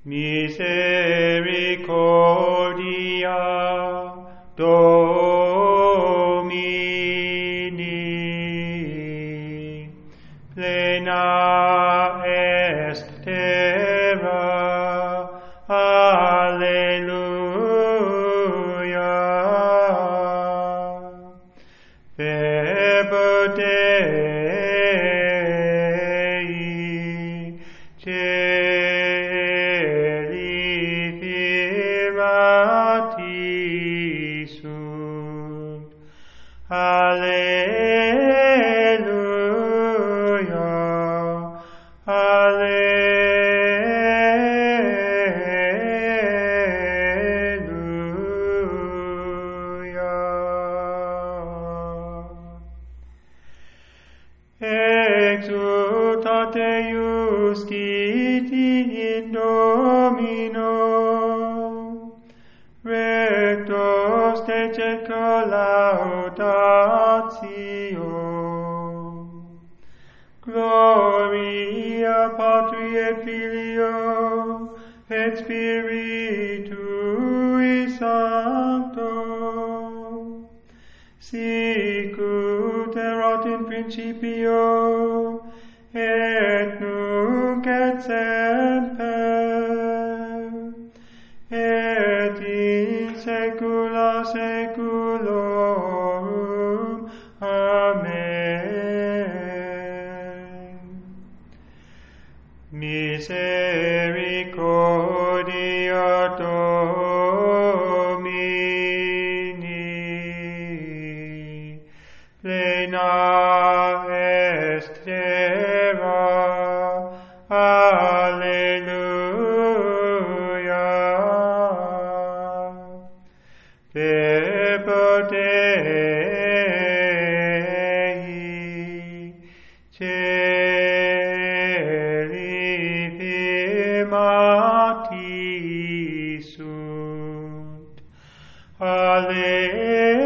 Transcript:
Misericordia Domini plena est terra. Alleluia. Verbo Dei celi firmati sunt. Alleluia. Exultate justiti in Domino, rectos decet collaudatio. Gloria Patri et Filio et Spiritui Sancto, sicut erat in principio, et nunc et semper, et in saecula saeculorum. Amen. Misericordia Domini plena est terra. Alleluia. Verbo Dei celi firmati sunt. Alleluia.